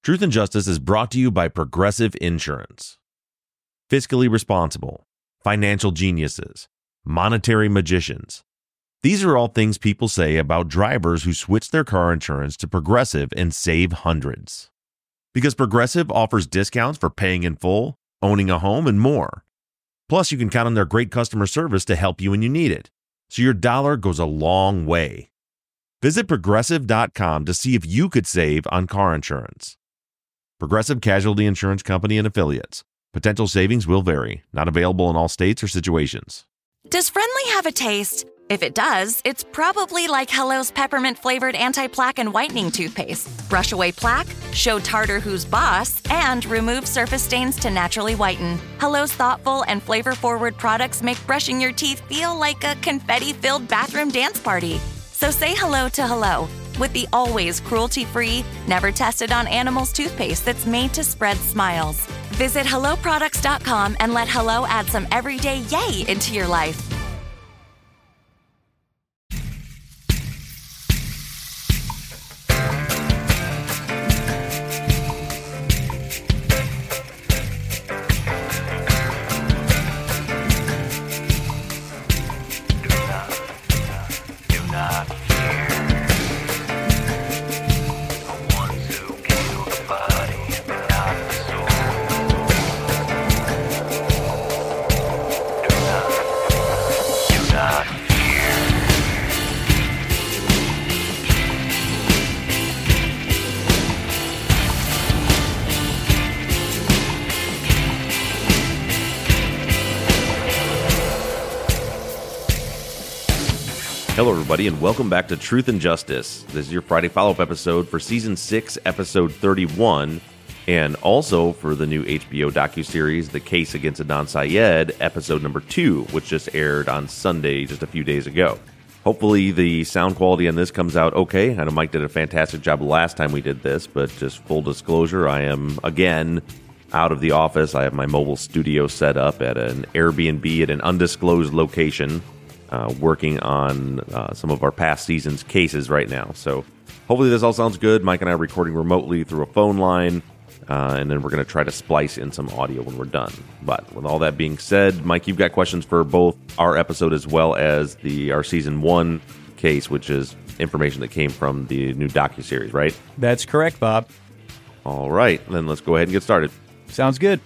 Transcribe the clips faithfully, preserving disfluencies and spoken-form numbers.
Truth and Justice is brought to you by Progressive Insurance. Fiscally responsible, financial geniuses, monetary magicians. These are all things people say about drivers who switch their car insurance to Progressive and save hundreds. Because Progressive offers discounts for paying in full, owning a home, and more. Plus, you can count on their great customer service to help you when you need it. So your dollar goes a long way. Visit progressive dot com to see if you could save on car insurance. Progressive Casualty Insurance Company and Affiliates. Potential savings will vary. Not available in all states or situations. Does Friendly have a taste? If it does, it's probably like Hello's peppermint-flavored anti-plaque and whitening toothpaste. Brush away plaque, show tartar who's boss, and remove surface stains to naturally whiten. Hello's thoughtful and flavor-forward products make brushing your teeth feel like a confetti-filled bathroom dance party. So say hello to Hello with the always cruelty-free, never-tested-on-animals toothpaste that's made to spread smiles. Visit hello products dot com and let Hello add some everyday yay into your life. Hello, everybody, and welcome back to Truth and Justice. This is your Friday follow-up episode for Season six, Episode thirty-one, and also for the new H B O docuseries, The Case Against Adnan Syed, Episode number two, which just aired on Sunday just a few days ago. Hopefully the sound quality on this comes out okay. I know Mike did a fantastic job last time we did this, but just full disclosure, I am, again, out of the office. I have my mobile studio set up at an Airbnb at an undisclosed location. Uh, working on uh, some of our past seasons' cases right now. So hopefully this all sounds good. Mike and I are recording remotely through a phone line, uh, and then we're going to try to splice in some audio when we're done. But with all that being said, Mike, you've got questions for both our episode as well as the our season one case, which is information that came from the new docuseries, right? That's correct, Bob. All right, then let's go ahead and get started. Sounds good.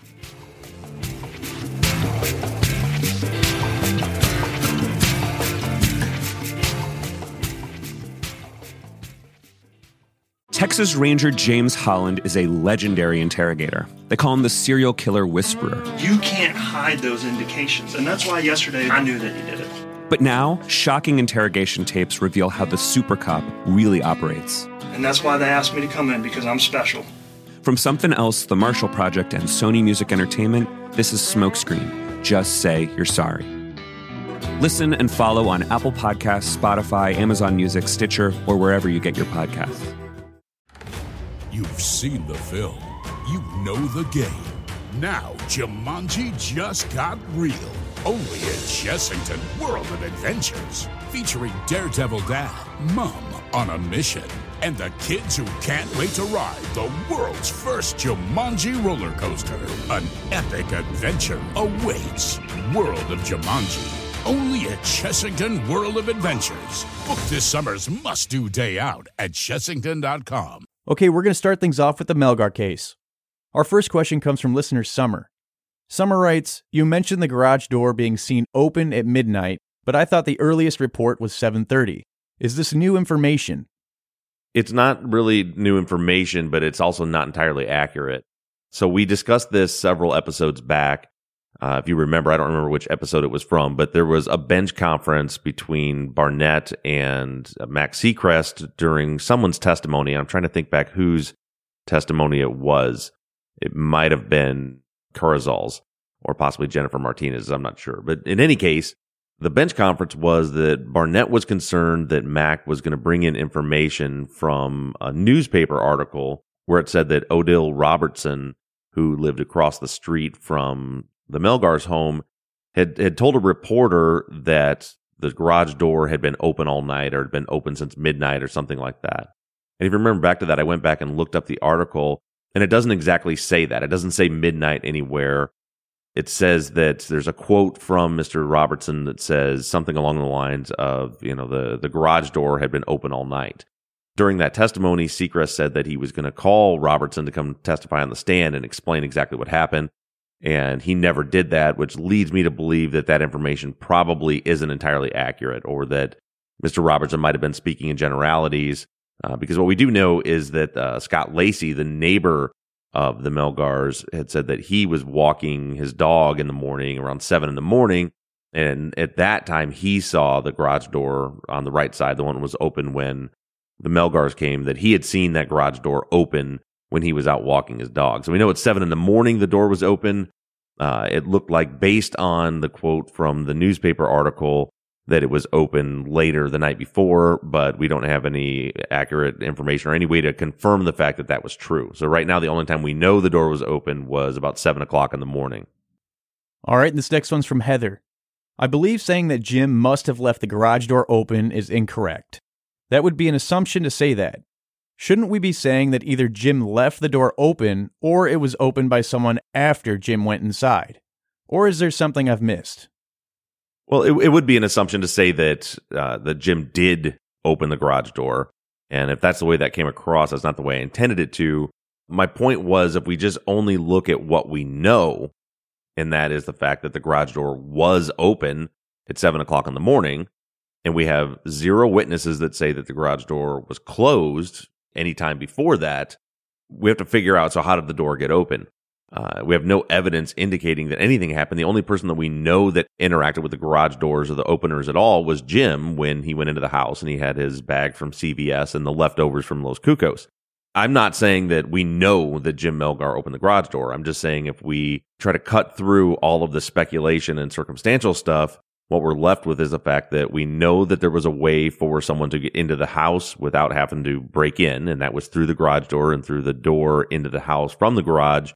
Texas Ranger James Holland is a legendary interrogator. They call him the serial killer whisperer. You can't hide those indications, and that's why yesterday I knew that you did it. But now, shocking interrogation tapes reveal how the super cop really operates. And that's why they asked me to come in, because I'm special. From Something Else, The Marshall Project, and Sony Music Entertainment, this is Smokescreen. Just say you're sorry. Listen and follow on Apple Podcasts, Spotify, Amazon Music, Stitcher, or wherever you get your podcasts. You've seen the film. You know the game. Now, Jumanji just got real. Only at Chessington World of Adventures. Featuring Daredevil Dad, Mom on a mission, and the kids who can't wait to ride the world's first Jumanji roller coaster. An epic adventure awaits. World of Jumanji. Only at Chessington World of Adventures. Book this summer's must-do day out at chessington dot com. Okay, we're going to start things off with the Melgar case. Our first question comes from listener Summer. Summer writes, you mentioned the garage door being seen open at midnight, but I thought the earliest report was seven thirty. Is this new information? It's not really new information, but it's also not entirely accurate. So we discussed this several episodes back. Uh, if you remember, I don't remember which episode it was from, but there was a bench conference between Barnett and uh, Max Seacrest during someone's testimony. I'm trying to think back whose testimony it was. It might have been Carrizal's or possibly Jennifer Martinez's. I'm not sure. But in any case, the bench conference was that Barnett was concerned that Mac was going to bring in information from a newspaper article where it said that Odile Robertson, who lived across the street from the Melgar's home, had, had told a reporter that the garage door had been open all night or had been open since midnight or something like that. And if you remember back to that, I went back and looked up the article, And it doesn't exactly say that. It doesn't say midnight anywhere. It says that there's a quote from Mister Robertson that says something along the lines of, you know, the, the garage door had been open all night. During that testimony, Seacrest said that he was going to call Robertson to come testify on the stand and explain exactly what happened. And he never did that, which leads me to believe that that information probably isn't entirely accurate, or that Mister Robertson might have been speaking in generalities. Uh, because what we do know is that uh, Scott Lacey, the neighbor of the Melgars, had said that he was walking his dog in the morning around seven in the morning. And at that time, he saw the garage door on the right side, the one that was open when the Melgars came, that he had seen that garage door open when he was out walking his dog. So we know at seven in the morning, the door was open. Uh, it looked like, based on the quote from the newspaper article, that it was open later the night before, but we don't have any accurate information or any way to confirm the fact that that was true. So right now, the only time we know the door was open was about seven o'clock in the morning. All right, this next one's from Heather. I believe saying that Jim must have left the garage door open is incorrect. That would be an assumption to say that. Shouldn't we be saying that either Jim left the door open or it was opened by someone after Jim went inside? Or is there something I've missed? Well, it, it would be an assumption to say that uh, that Jim did open the garage door. And if that's the way that came across, that's not the way I intended it to. My point was, if we just only look at what we know, and that is the fact that the garage door was open at seven o'clock in the morning, and we have zero witnesses that say that the garage door was closed anytime before that, we have to figure out, so how did the door get open? Uh, we have no evidence indicating that anything happened. The only person that we know that interacted with the garage doors or the openers at all was Jim when he went into the house and he had his bag from C V S and the leftovers from Los Cucos. I'm not saying that we know that Jim Melgar opened the garage door. I'm just saying if we try to cut through all of the speculation and circumstantial stuff, what we're left with is the fact that we know that there was a way for someone to get into the house without having to break in, and that was through the garage door and through the door into the house from the garage.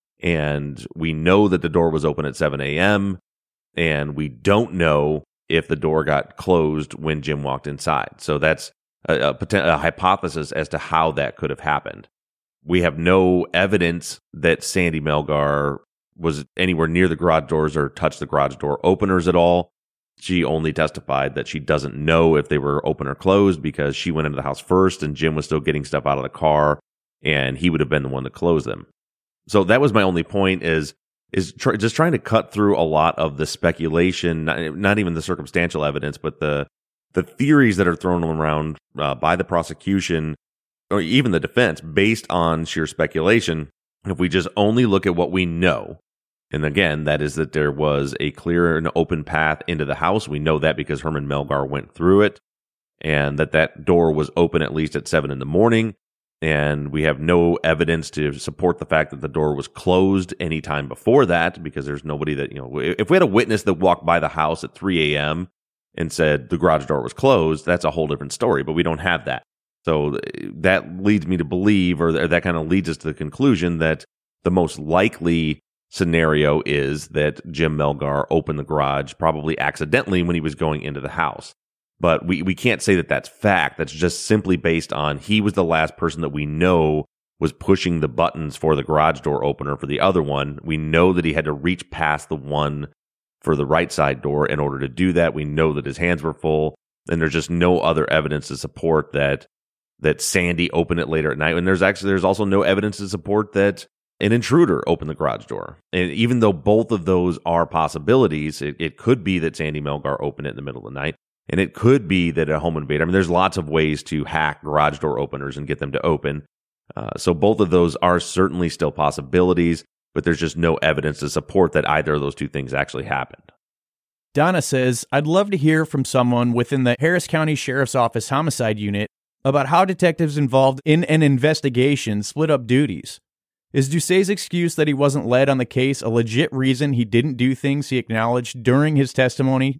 And we know that the door was open at seven a.m., and we don't know if the door got closed when Jim walked inside. So that's a, a, a hypothesis as to how that could have happened. We have no evidence that Sandy Melgar was anywhere near the garage doors or touched the garage door openers at all. She only testified that she doesn't know if they were open or closed because she went into the house first and Jim was still getting stuff out of the car, and he would have been the one to close them. So that was my only point, is is tr- just trying to cut through a lot of the speculation, not, not even the circumstantial evidence, but the the theories that are thrown around uh, by the prosecution or even the defense based on sheer speculation. If we just only look at what we know, and again, that is that there was a clear and open path into the house. We know that because Herman Melgar went through it, and that that door was open at least at seven in the morning. And we have no evidence to support the fact that the door was closed any time before that, because there's nobody that, you know, if we had a witness that walked by the house at three a.m. and said the garage door was closed, that's a whole different story, but we don't have that. So that leads me to believe, or that kind of leads us to the conclusion that the most likely scenario is that Jim Melgar opened the garage probably accidentally when he was going into the house. But we, we can't say that that's fact. That's just simply based on he was the last person that we know was pushing the buttons for the garage door opener for the other one. We know that he had to reach past the one for the right side door in order to do that. We know that his hands were full, and there's just no other evidence to support that that Sandy opened it later at night. And there's actually there's also no evidence to support that an intruder opened the garage door. And even though both of those are possibilities, it, it could be that Sandy Melgar opened it in the middle of the night. And it could be that a home invader, I mean, there's lots of ways to hack garage door openers and get them to open. Uh, so both of those are certainly still possibilities, but there's just no evidence to support that either of those two things actually happened. Donna says, I'd love to hear from someone within the Harris County Sheriff's Office Homicide Unit about how detectives involved in an investigation split up duties. Is Doucet's excuse that he wasn't led on the case a legit reason he didn't do things he acknowledged during his testimony?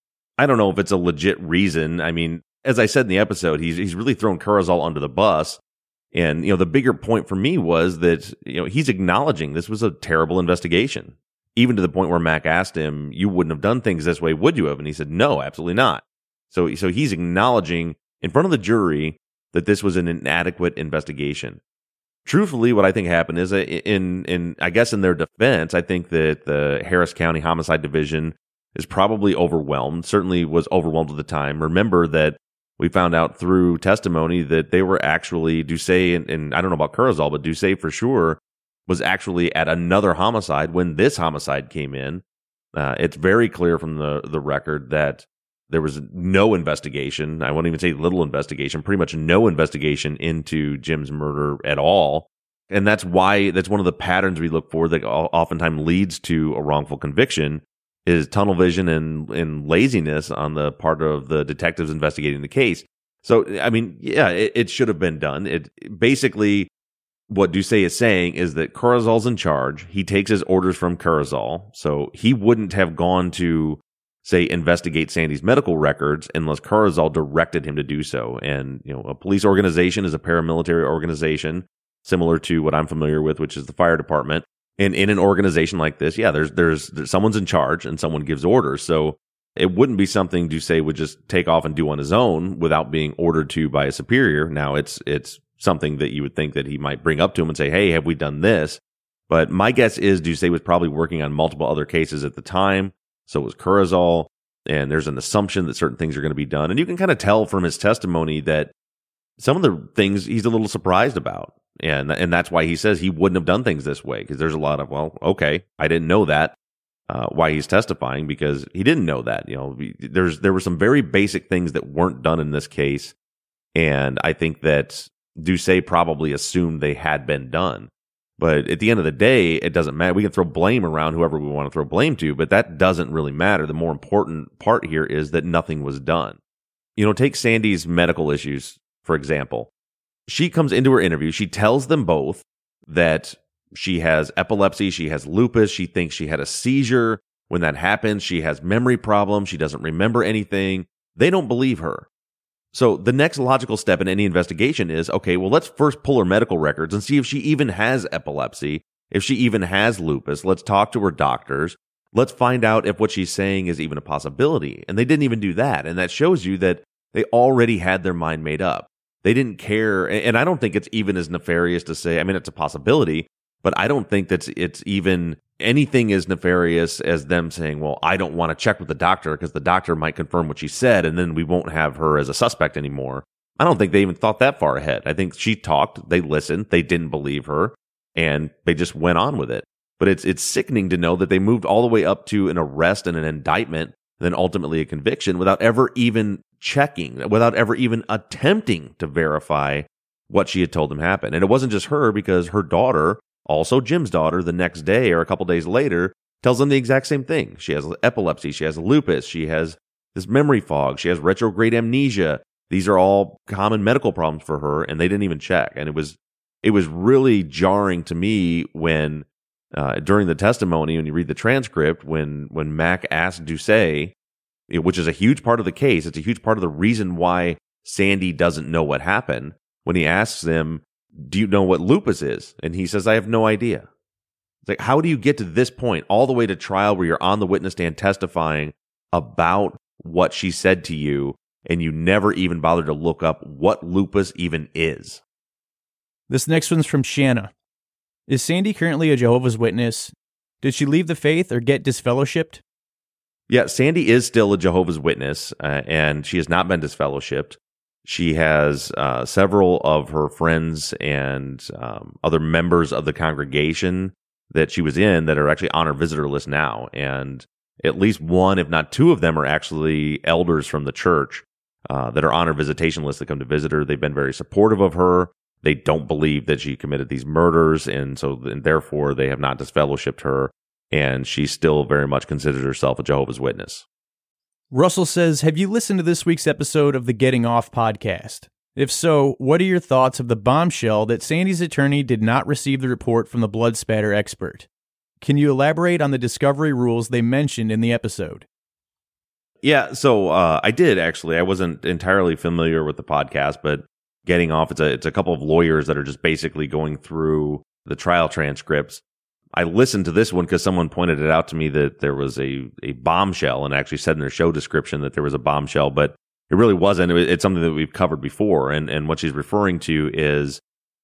I don't know if it's a legit reason. I mean, as I said in the episode, he's he's really thrown Carrizal under the bus. And, you know, the bigger point for me was that, you know, he's acknowledging this was a terrible investigation, even to the point where Mac asked him, you wouldn't have done things this way, would you have? And he said, no, absolutely not. So, so he's acknowledging in front of the jury that this was an inadequate investigation. truthfully, what I think happened is in, in, I guess in their defense, I think that the Harris County Homicide Division is probably overwhelmed, certainly was overwhelmed at the time. Remember that we found out through testimony that they were actually, Ducey, and, and I don't know about Kurzweil, but Ducey for sure was actually at another homicide when this homicide came in. Uh, it's very clear from the, the record that there was no investigation. I won't even say little investigation, pretty much no investigation into Jim's murder at all. And that's why, that's one of the patterns we look for that oftentimes leads to a wrongful conviction, is tunnel vision and, and laziness on the part of the detectives investigating the case. So, I mean, yeah, it, it should have been done. It basically, what Ducey is saying is that Kurzweil's in charge. He takes his orders from Kurzweil. So he wouldn't have gone to, say, investigate Sandy's medical records unless Kurzweil directed him to do so. And, you know, a police organization is a paramilitary organization, similar to what I'm familiar with, which is the fire department. And in an organization like this, yeah, there's, there's, there's someone's in charge and someone gives orders. So it wouldn't be something Ducey would just take off and do on his own without being ordered to by a superior. Now it's, it's something that you would think that he might bring up to him and say, hey, have we done this? But my guess is Ducey was probably working on multiple other cases at the time. So was Kurzweil. And there's an assumption that certain things are going to be done. And you can kind of tell from his testimony that some of the things he's a little surprised about. And and that's why he says he wouldn't have done things this way, because there's a lot of, well, okay, I didn't know that. Uh, why he's testifying, because he didn't know that. You know, there's there were some very basic things that weren't done in this case, and I think that Ducey probably assumed they had been done. But at the end of the day, it doesn't matter. We can throw blame around whoever we want to throw blame to, but that doesn't really matter. The more important part here is that nothing was done. You know, take Sandy's medical issues, for example. She comes into her interview. She tells them both that she has epilepsy. She has lupus. She thinks she had a seizure. When that happens, she has memory problems. She doesn't remember anything. They don't believe her. So the next logical step in any investigation is, okay, well, let's first pull her medical records and see if she even has epilepsy, if she even has lupus. Let's talk to her doctors. Let's find out if what she's saying is even a possibility. And they didn't even do that. And that shows you that they already had their mind made up. They didn't care. And I don't think it's even as nefarious to say, I mean, it's a possibility, but I don't think that it's even anything as nefarious as them saying, well, I don't want to check with the doctor because the doctor might confirm what she said and then we won't have her as a suspect anymore. I don't think they even thought that far ahead. I think she talked, they listened, they didn't believe her, and they just went on with it. But it's it's sickening to know that they moved all the way up to an arrest and an indictment, and then ultimately a conviction without ever even checking, without ever even attempting to verify what she had told them happened. And it wasn't just her, because her daughter, also Jim's daughter, the next day or a couple days later, tells them the exact same thing. She has epilepsy, she has lupus, she has this memory fog, she has retrograde amnesia. These are all common medical problems for her, and they didn't even check. And it was it was really jarring to me when uh, during the testimony, when you read the transcript, when when Mac asked Ducey, which is a huge part of the case, it's a huge part of the reason why Sandy doesn't know what happened. When he asks them, do you know what lupus is? And he says, I have no idea. It's like, how do you get to this point, all the way to trial where you're on the witness stand testifying about what she said to you, and you never even bothered to look up what lupus even is? This next one's from Shanna. Is Sandy currently a Jehovah's Witness? Did she leave the faith or get disfellowshipped? Yeah, Sandy is still a Jehovah's Witness, uh, and she has not been disfellowshipped. She has uh, several of her friends and um, other members of the congregation that she was in that are actually on her visitor list now. And at least one, if not two of them, are actually elders from the church uh, that are on her visitation list that come to visit her. They've been very supportive of her. They don't believe that she committed these murders, and so and therefore they have not disfellowshipped her. And she still very much considers herself a Jehovah's Witness. Russell says, have you listened to this week's episode of the Getting Off podcast? If so, what are your thoughts of the bombshell that Sandy's attorney did not receive the report from the blood spatter expert? Can you elaborate on the discovery rules they mentioned in the episode? Yeah, so uh, I did, actually. I wasn't entirely familiar with the podcast, but Getting Off, it's a, it's a couple of lawyers that are just basically going through the trial transcripts. I listened to this one because someone pointed it out to me that there was a, a bombshell, and actually said in their show description that there was a bombshell, but it really wasn't. It, it's something that we've covered before. And, and what she's referring to is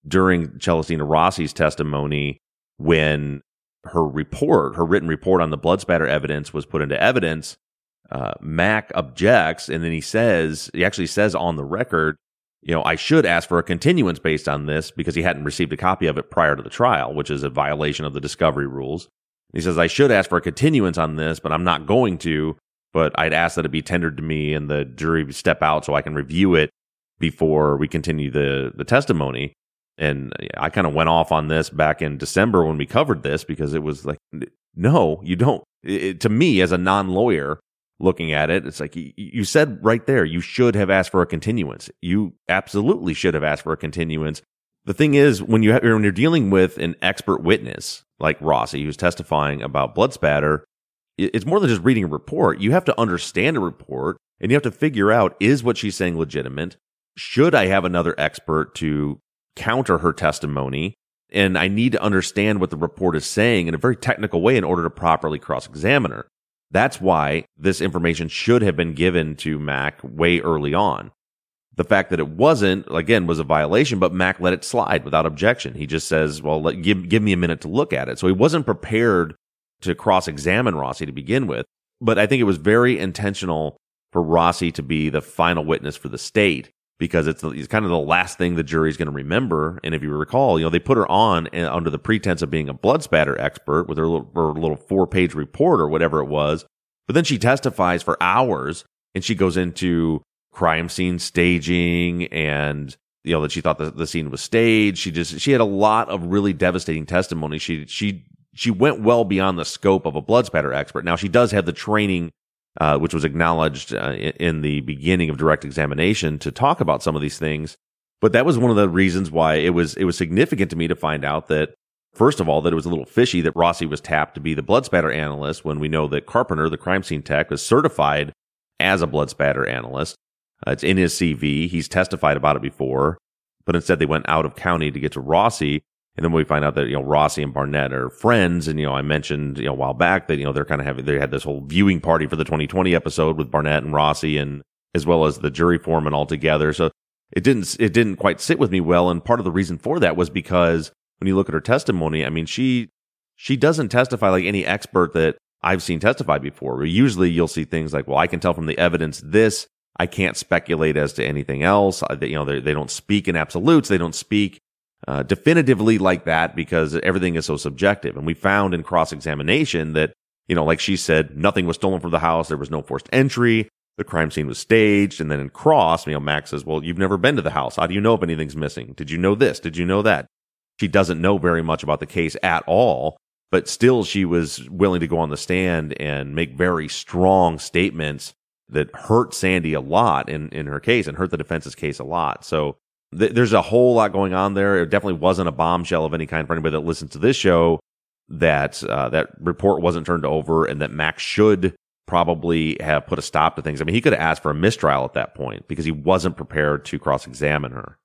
during Celestina Rossi's testimony, when her report, her written report on the blood spatter evidence was put into evidence, uh, Mac objects, and then he says, he actually says on the record, you know, I should ask for a continuance based on this because he hadn't received a copy of it prior to the trial, which is a violation of the discovery rules. He says, I should ask for a continuance on this, but I'm not going to, but I'd ask that it be tendered to me and the jury step out so I can review it before we continue the, the testimony. And I kind of went off on this back in December when we covered this because it was like, no, you don't. It, to me, as a non-lawyer looking at it, it's like you, you said right there, you should have asked for a continuance. You absolutely should have asked for a continuance. The thing is, when, you have, when you're dealing with an expert witness like Rossi, who's testifying about blood spatter, it's more than just reading a report. You have to understand a report, and you have to figure out, is what she's saying legitimate? Should I have another expert to counter her testimony? And I need to understand what the report is saying in a very technical way in order to properly cross-examine her. That's why this information should have been given to Mac way early on. The fact that it wasn't, again, was a violation, but Mac let it slide without objection. He just says, well, let, give, give me a minute to look at it. So he wasn't prepared to cross-examine Rossi to begin with. But I think it was very intentional for Rossi to be the final witness for the state, because it's, it's kind of the last thing the jury's going to remember. And if you recall, you know, they put her on under the pretense of being a blood spatter expert with her little, her little four-page report or whatever it was. But then she testifies for hours, and she goes into crime scene staging and, you know, that she thought the, the scene was staged. She just, she had a lot of really devastating testimony. She, she, she went well beyond the scope of a blood spatter expert. Now, she does have the training, uh, which was acknowledged uh, in the beginning of direct examination, to talk about some of these things. But that was one of the reasons why it was, it was significant to me to find out that, first of all, that it was a little fishy that Rossi was tapped to be the blood spatter analyst when we know that Carpenter, the crime scene tech, was certified as a blood spatter analyst. Uh, it's in his C V. He's testified about it before, but instead they went out of county to get to Rossi. And then we find out that, you know, Rossi and Barnett are friends. And, you know, I mentioned, you know, a while back that, you know, they're kind of having, they had this whole viewing party for the twenty twenty episode with Barnett and Rossi, and as well as the jury foreman all together. So it didn't, it didn't quite sit with me well. And part of the reason for that was because when you look at her testimony, I mean, she, she doesn't testify like any expert that I've seen testify before. Usually you'll see things like, well, I can tell from the evidence this, I can't speculate as to anything else. You know, they, they don't speak in absolutes. They don't speak uh, definitively like that because everything is so subjective. And we found in cross-examination that, you know, like she said, nothing was stolen from the house. There was no forced entry. The crime scene was staged. And then in cross, you know, Max says, well, you've never been to the house. How do you know if anything's missing? Did you know this? Did you know that? She doesn't know very much about the case at all, but still she was willing to go on the stand and make very strong statements that hurt Sandy a lot in, in her case and hurt the defense's case a lot. So th- there's a whole lot going on there. It definitely wasn't a bombshell of any kind for anybody that listens to this show that uh, that report wasn't turned over and that Max should probably have put a stop to things. I mean, he could have asked for a mistrial at that point because he wasn't prepared to cross-examine her.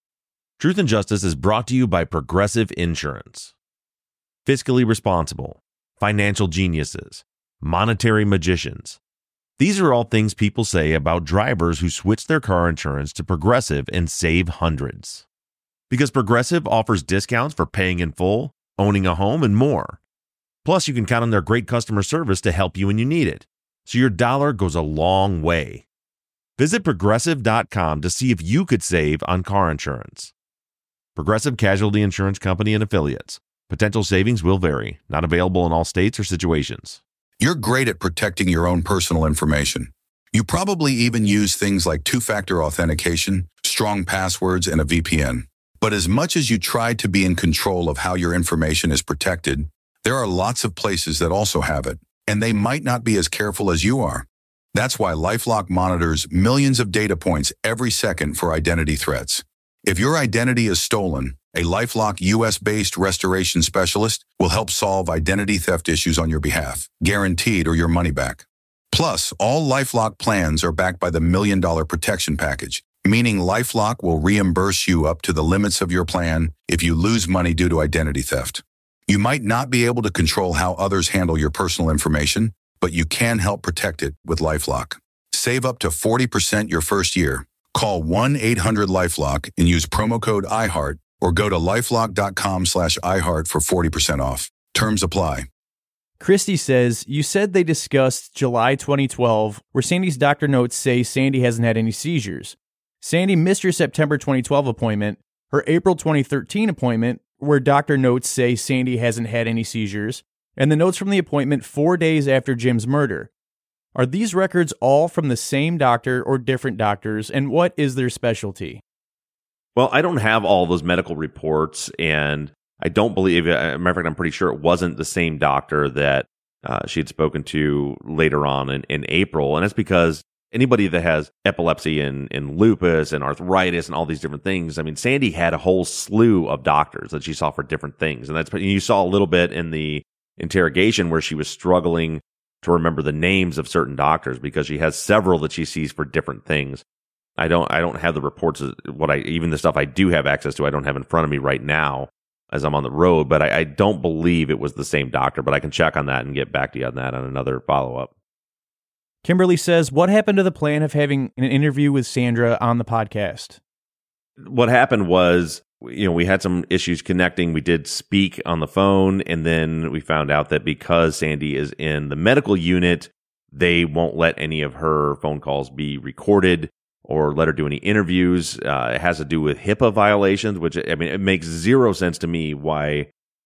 Truth and Justice is brought to you by Progressive Insurance. Fiscally responsible, financial geniuses, monetary magicians. These are all things people say about drivers who switch their car insurance to Progressive and save hundreds. Because Progressive offers discounts for paying in full, owning a home, and more. Plus, you can count on their great customer service to help you when you need it. So your dollar goes a long way. Visit Progressive dot com to see if you could save on car insurance. Progressive Casualty Insurance Company and Affiliates. Potential savings will vary. Not available in all states or situations. You're great at protecting your own personal information. You probably even use things like two-factor authentication, strong passwords, and a V P N. But as much as you try to be in control of how your information is protected, there are lots of places that also have it, and they might not be as careful as you are. That's why LifeLock monitors millions of data points every second for identity threats. If your identity is stolen, a LifeLock U S-based restoration specialist will help solve identity theft issues on your behalf, guaranteed or your money back. Plus, all LifeLock plans are backed by the Million Dollar Protection Package, meaning LifeLock will reimburse you up to the limits of your plan if you lose money due to identity theft. You might not be able to control how others handle your personal information, but you can help protect it with LifeLock. Save up to forty percent your first year. Call one eight hundred LifeLock and use promo code iHeart or go to lifelock.com slash iHeart for forty percent off. Terms apply. Christy says, you said they discussed July twenty twelve, where Sandy's doctor notes say Sandy hasn't had any seizures. Sandy missed your September twenty twelve appointment, her April twenty thirteen appointment, where doctor notes say Sandy hasn't had any seizures, and the notes from the appointment four days after Jim's murder. Are these records all from the same doctor or different doctors, and what is their specialty? Well, I don't have all those medical reports, and I don't believe, as a matter of fact, I'm pretty sure it wasn't the same doctor that uh, she had spoken to later on in, in April, and that's because anybody that has epilepsy and, and lupus and arthritis and all these different things, I mean, Sandy had a whole slew of doctors that she saw for different things, and that's you saw a little bit in the interrogation where she was struggling to remember the names of certain doctors because she has several that she sees for different things. I don't I don't have the reports of what I even the stuff I do have access to I don't have in front of me right now as I'm on the road, but I, I don't believe it was the same doctor, but I can check on that and get back to you on that on another follow-up. Kimberly says, what happened to the plan of having an interview with Sandra on the podcast? What happened was, you know, we had some issues connecting. We did speak on the phone, and then we found out that because Sandy is in the medical unit, they won't let any of her phone calls be recorded or let her do any interviews. Uh, it has to do with HIPAA violations, which, I mean, it makes zero sense to me why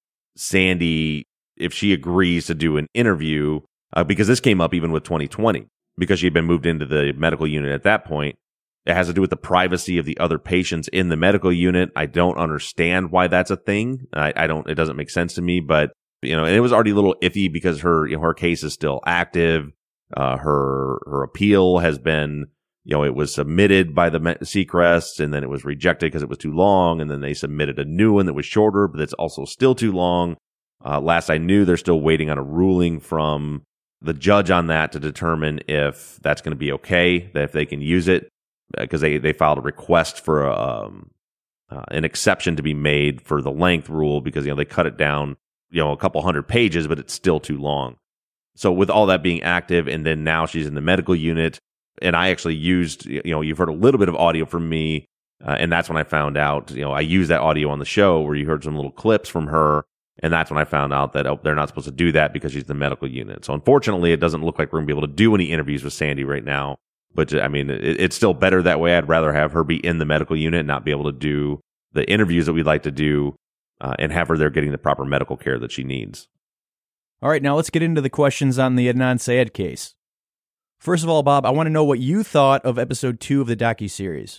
Sandy, if she agrees to do an interview, uh, because this came up even with twenty twenty, because she had been moved into the medical unit at that point. It has to do with the privacy of the other patients in the medical unit. I don't understand why that's a thing. I, I don't, it doesn't make sense to me, but, you know, and it was already a little iffy because her, you know, her case is still active. Uh, her, her appeal has been, you know, it was submitted by the Seacrest and then it was rejected because it was too long. And then they submitted a new one that was shorter, but it's also still too long. Uh, last I knew, they're still waiting on a ruling from the judge on that to determine if that's going to be okay, that if they can use it. Because they, they filed a request for um, uh, an exception to be made for the length rule because, you know, they cut it down, you know, a couple hundred pages, but it's still too long. So with all that being active, and then now she's in the medical unit, and I actually used, you know, you've heard a little bit of audio from me, uh, and that's when I found out, you know, I used that audio on the show where you heard some little clips from her, and that's when I found out that oh, they're not supposed to do that because she's in the medical unit. So unfortunately, it doesn't look like we're going to be able to do any interviews with Sandy right now. But, I mean, it, it's still better that way. I'd rather have her be in the medical unit and not be able to do the interviews that we'd like to do uh, and have her there getting the proper medical care that she needs. All right, now let's get into the questions on the Adnan Syed case. First of all, Bob, I want to know what you thought of episode two of the docuseries.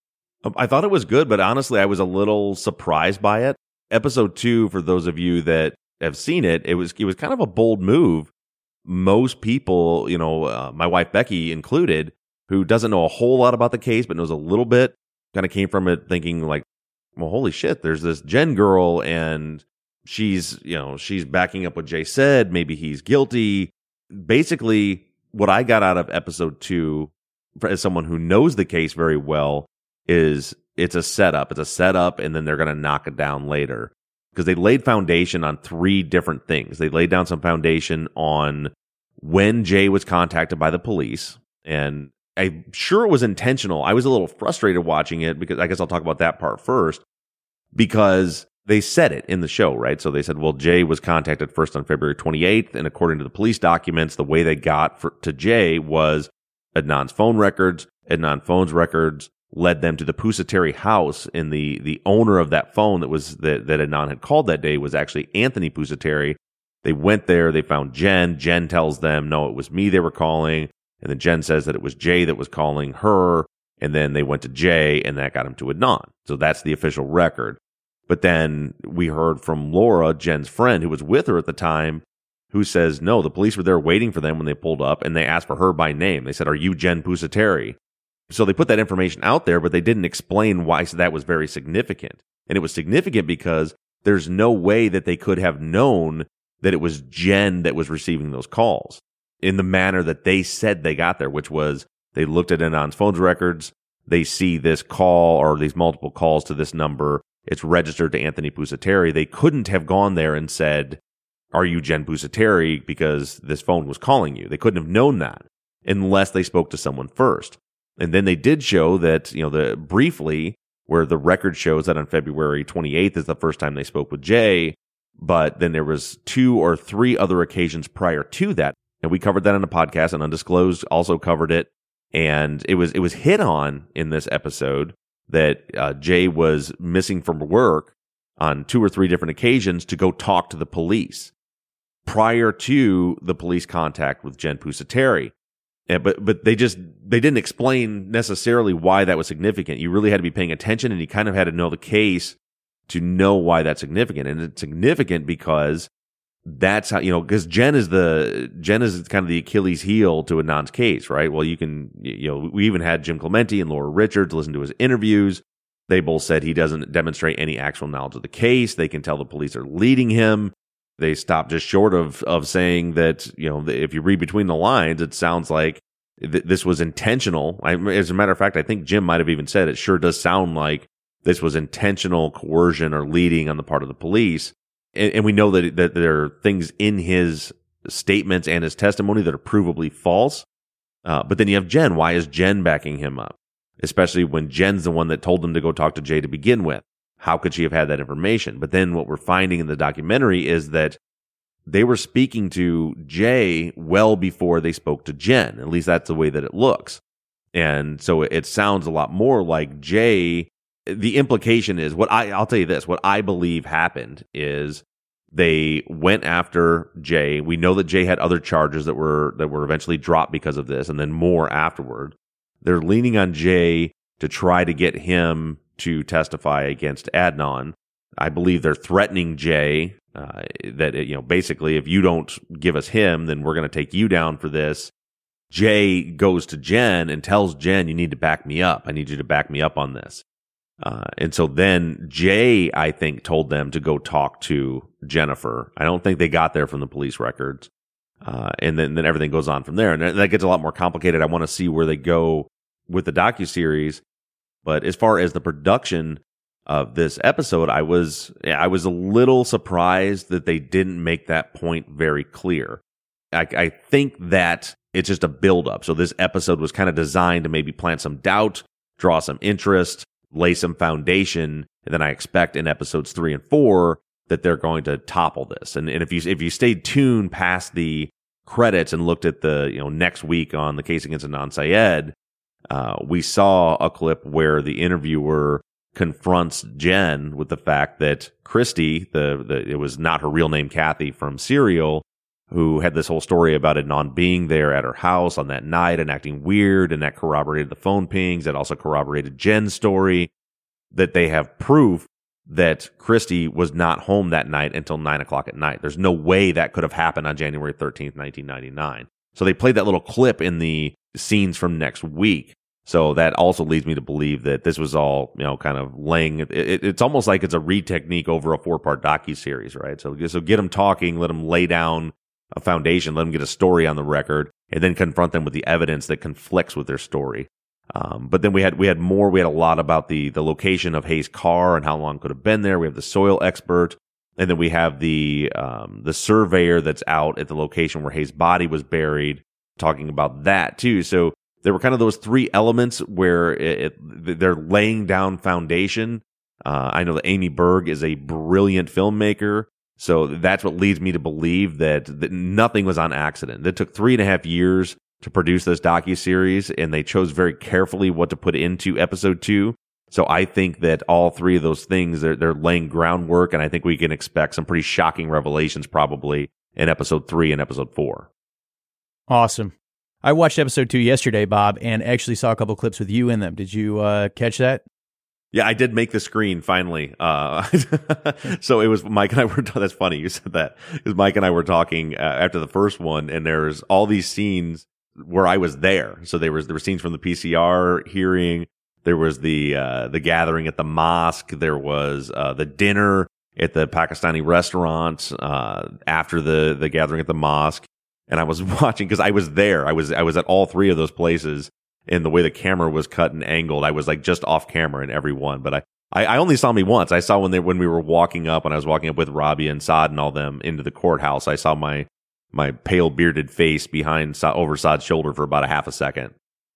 I thought it was good, but honestly, I was a little surprised by it. Episode two, for those of you that have seen it, it was it was kind of a bold move. Most people, you know, uh, my wife Becky included, who doesn't know a whole lot about the case, but knows a little bit, kind of came from it thinking like, well, holy shit, there's this Jen girl and she's, you know, she's backing up what Jay said. Maybe he's guilty. Basically, what I got out of episode two, as someone who knows the case very well, is it's a setup. It's a setup, and then they're going to knock it down later. Because they laid foundation on three different things. They laid down some foundation on when Jay was contacted by the police, and I'm sure it was intentional. I was a little frustrated watching it because I guess I'll talk about that part first, because they said it in the show, right? So they said, well, Jay was contacted first on February twenty-eighth, and according to the police documents, the way they got for, to Jay was Adnan's phone records. Adnan phone's records led them to the Pusateri house, and the the owner of that phone that was that, that Adnan had called that day was actually Anthony Pusateri. They went there, they found Jen. Jen tells them, no, it was me they were calling. And then Jen says that it was Jay that was calling her. And then they went to Jay, and that got him to Adnan. So that's the official record. But then we heard from Laura, Jen's friend, who was with her at the time, who says, no, the police were there waiting for them when they pulled up, and they asked for her by name. They said, are you Jen Pusateri? So they put that information out there, but they didn't explain why so that was very significant. And it was significant because there's no way that they could have known that it was Jen that was receiving those calls in the manner that they said they got there, which was they looked at Adnan's phone records, they see this call or these multiple calls to this number, it's registered to Anthony Pusateri. They couldn't have gone there and said, are you Jen Pusateri, because this phone was calling you. They couldn't have known that unless they spoke to someone first. And then they did show that, you know, the briefly where the record shows that on February twenty-eighth is the first time they spoke with Jay, but then there was two or three other occasions prior to that, and we covered that on the podcast, and Undisclosed also covered it, and it was it was hit on in this episode that uh, Jay was missing from work on two or three different occasions to go talk to the police prior to the police contact with Jen Pusateri. Yeah, but but they just they didn't explain necessarily why that was significant. You really had to be paying attention, and you kind of had to know the case to know why that's significant. And it's significant because that's how, you know, because Jen is the Jen is kind of the Achilles heel to Adnan's case, right? Well, you can, you know, we even had Jim Clemente and Laura Richards listen to his interviews. They both said he doesn't demonstrate any actual knowledge of the case. They can tell the police are leading him. They stopped just short of of saying that, you know, if you read between the lines, it sounds like th- this was intentional. I, as a matter of fact, I think Jim might have even said it sure does sound like this was intentional coercion or leading on the part of the police. And, and we know that, that there are things in his statements and his testimony that are provably false. Uh, but then you have Jen. Why is Jen backing him up? Especially when Jen's the one that told him to go talk to Jay to begin with. How could she have had that information? But then what we're finding in the documentary is that they were speaking to Jay well before they spoke to Jen. At least that's the way that it looks. And so it sounds a lot more like Jay. The implication is what I, I'll tell you this, what I believe happened is they went after Jay. We know that Jay had other charges that were, that were eventually dropped because of this, and then more afterward. They're leaning on Jay to try to get him to testify against Adnan. I believe they're threatening Jay uh, that, you know, basically if you don't give us him, then we're going to take you down for this. Jay goes to Jen and tells Jen, you need to back me up. I need you to back me up on this. Uh, and so then Jay, I think, told them to go talk to Jennifer. I don't think they got there from the police records. Uh, and then, then everything goes on from there. And that gets a lot more complicated. I want to see where they go with the docuseries. But as far as the production of this episode, I was I was a little surprised that they didn't make that point very clear. I, I think that it's just a buildup. So this episode was kind of designed to maybe plant some doubt, draw some interest, lay some foundation, and then I expect in episodes three and four that they're going to topple this. And, and if you if you stayed tuned past the credits and looked at the, you know, next week on the case against Adnan Syed, uh, we saw a clip where the interviewer confronts Jen with the fact that Christy, the, the it was not her real name, Kathy from Serial, who had this whole story about Adnan being there at her house on that night and acting weird, and that corroborated the phone pings. That also corroborated Jen's story, that they have proof that Christy was not home that night until nine o'clock at night. There's no way that could have happened on January thirteenth, nineteen ninety-nine. So they played that little clip in the scenes from next week. So that also leads me to believe that this was all, you know, kind of laying, it, it, it's almost like it's a read technique over a four-part docuseries, right? So, so get them talking, let them lay down a foundation, let them get a story on the record, and then confront them with the evidence that conflicts with their story. Um, but then we had we had more. We had a lot about the the location of Hayes' car and how long it could have been there. We have the soil expert, and then we have the um, the surveyor that's out at the location where Hayes' body was buried, talking about that too. So there were kind of those three elements where it, it, they're laying down foundation. Uh, I know that Amy Berg is a brilliant filmmaker. So that's what leads me to believe that, that nothing was on accident. It took three and a half years to produce this docuseries, and they chose very carefully what to put into episode two. So I think that all three of those things, they're, they're laying groundwork, and I think we can expect some pretty shocking revelations probably in episode three and episode four. Awesome. I watched episode two yesterday, Bob, and actually saw a couple clips with you in them. Did you uh, catch that? Yeah, I did make the screen finally. Uh, so it was Mike and I were, that's funny you said that, because Mike and I were talking uh, after the first one, and there's all these scenes where I was there. So there was, there were scenes from the P C R hearing. There was the, uh, the gathering at the mosque. There was, uh, the dinner at the Pakistani restaurant, uh, after the, the gathering at the mosque. And I was watching, cause I was there. I was, I was at all three of those places. And the way the camera was cut and angled, I was like just off camera in every one. But I, I, I only saw me once. I saw when they, when we were walking up, and I was walking up with Robbie and Saad and all them into the courthouse. I saw my, my pale bearded face behind, over Saad's shoulder for about a half a second.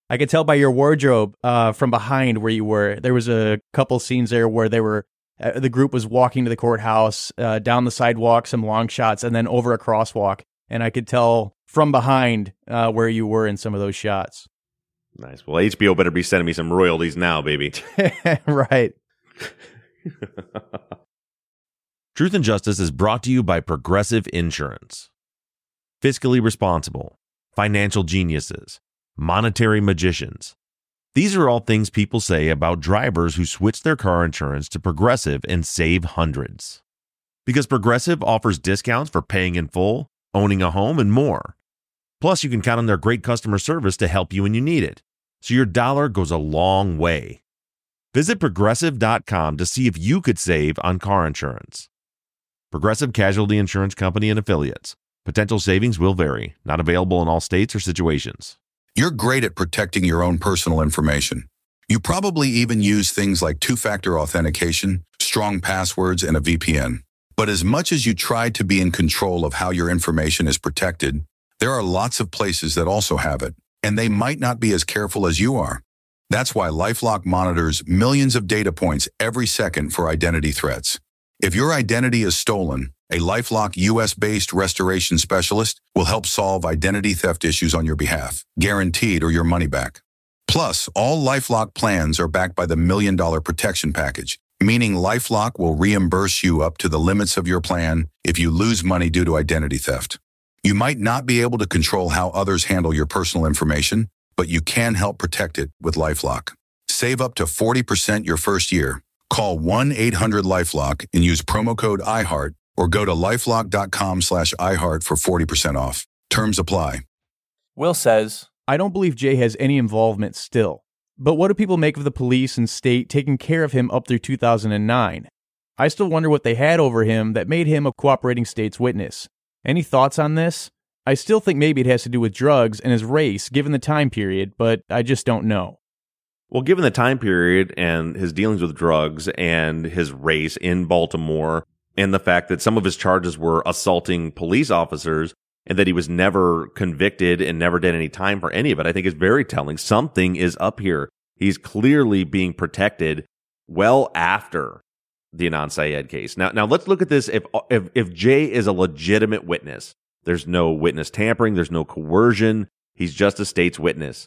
I could tell by your wardrobe uh, from behind where you were. There was a couple scenes there where they were, uh, the group was walking to the courthouse, uh, down the sidewalk, some long shots, and then over a crosswalk. And I could tell from behind uh, where you were in some of those shots. Nice. Well, H B O better be sending me some royalties now, baby. Right. Truth and Justice is brought to you by Progressive Insurance. Fiscally responsible, financial geniuses, monetary magicians. These are all things people say about drivers who switch their car insurance to Progressive and save hundreds. Because Progressive offers discounts for paying in full, owning a home, and more. Plus, you can count on their great customer service to help you when you need it. So your dollar goes a long way. Visit Progressive dot com to see if you could save on car insurance. Progressive Casualty Insurance Company and Affiliates. Potential savings will vary. Not available in all states or situations. You're great at protecting your own personal information. You probably even use things like two-factor authentication, strong passwords, and a V P N. But as much as you try to be in control of how your information is protected, there are lots of places that also have it, and they might not be as careful as you are. That's why LifeLock monitors millions of data points every second for identity threats. If your identity is stolen, a LifeLock U S-based restoration specialist will help solve identity theft issues on your behalf, guaranteed or your money back. Plus, all LifeLock plans are backed by the Million Dollar Protection Package, meaning LifeLock will reimburse you up to the limits of your plan if you lose money due to identity theft. You might not be able to control how others handle your personal information, but you can help protect it with LifeLock. Save up to forty percent your first year. Call one eight hundred LifeLock and use promo code iHeart or go to lifelock.com slash iHeart for forty percent off. Terms apply. Will says, I don't believe Jay has any involvement still. But what do people make of the police and state taking care of him up through two thousand nine? I still wonder what they had over him that made him a cooperating state's witness. Any thoughts on this? I still think maybe it has to do with drugs and his race, given the time period, but I just don't know. Well, given the time period and his dealings with drugs and his race in Baltimore, and the fact that some of his charges were assaulting police officers and that he was never convicted and never did any time for any of it, I think is very telling. Something is up here. He's clearly being protected well after the Adnan Syed case. Now, now let's look at this. If, if, if Jay is a legitimate witness, there's no witness tampering, there's no coercion. He's just a state's witness.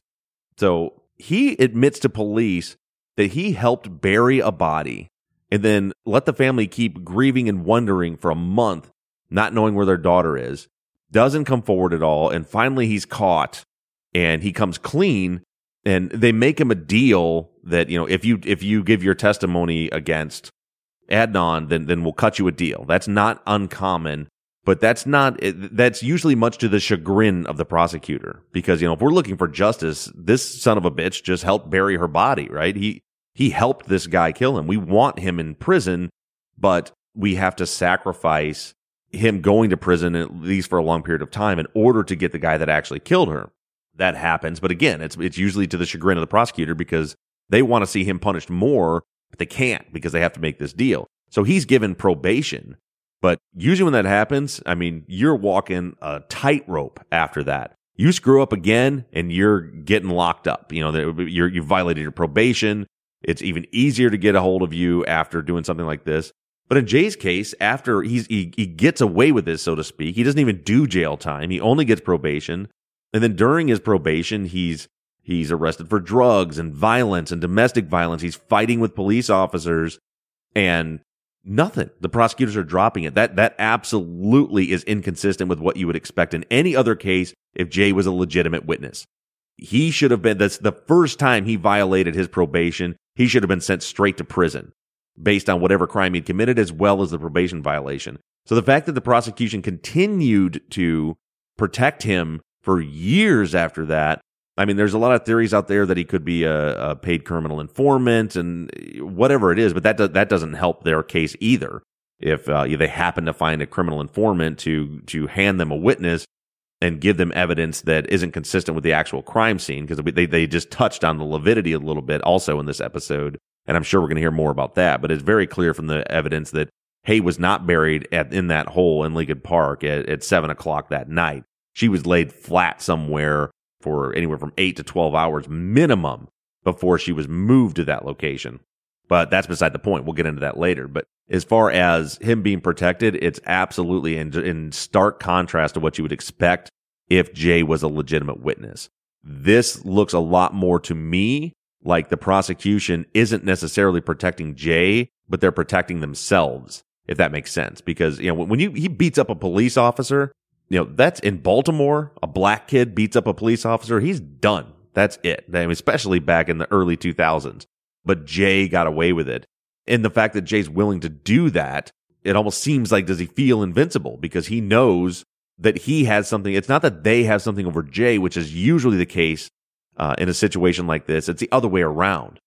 So he admits to police that he helped bury a body and then let the family keep grieving and wondering for a month, not knowing where their daughter is. Doesn't come forward at all, and finally he's caught, and he comes clean, and they make him a deal that, you know, if you if you give your testimony against Adnan, then then we'll cut you a deal. That's not uncommon, but that's not that's usually much to the chagrin of the prosecutor, because, you know, if we're looking for justice, this son of a bitch just helped bury her body, right? He he helped this guy kill him. We want him in prison, but we have to sacrifice him going to prison, at least for a long period of time, in order to get the guy that actually killed her. That happens. But again, it's it's usually to the chagrin of the prosecutor, because they want to see him punished more, but they can't because they have to make this deal. So he's given probation. But usually when that happens, I mean, you're walking a tightrope after that. You screw up again and you're getting locked up. You know, you're, you violated your probation. It's even easier to get a hold of you after doing something like this. But in Jay's case, after he's, he, he gets away with this, so to speak, he doesn't even do jail time. He only gets probation. And then during his probation, he's he's arrested for drugs and violence and domestic violence. He's fighting with police officers and nothing. The prosecutors are dropping it. That that absolutely is inconsistent with what you would expect in any other case if Jay was a legitimate witness. He should have been, that's the first time he violated his probation, he should have been sent straight to prison based on whatever crime he'd committed, as well as the probation violation. So the fact that the prosecution continued to protect him for years after that, I mean, there's a lot of theories out there that he could be a, a paid criminal informant and whatever it is, but that do, that doesn't help their case either. If uh, they happen to find a criminal informant to to hand them a witness and give them evidence that isn't consistent with the actual crime scene, because they they just touched on the lividity a little bit also in this episode. And I'm sure we're going to hear more about that. But it's very clear from the evidence that Hay was not buried at, in that hole in Lincoln Park at, at seven o'clock that night. She was laid flat somewhere for anywhere from eight to twelve hours minimum before she was moved to that location. But that's beside the point. We'll get into that later. But as far as him being protected, it's absolutely in, in stark contrast to what you would expect if Jay was a legitimate witness. This looks a lot more to me like the prosecution isn't necessarily protecting Jay, but they're protecting themselves, if that makes sense. Because, you know, when you he beats up a police officer, you know, that's in Baltimore, a black kid beats up a police officer, he's done. That's it. I mean, especially back in the early two thousands. But Jay got away with it. And the fact that Jay's willing to do that, it almost seems like, does he feel invincible? Because he knows that he has something. It's not that they have something over Jay, which is usually the case uh, in a situation like this. It's the other way around.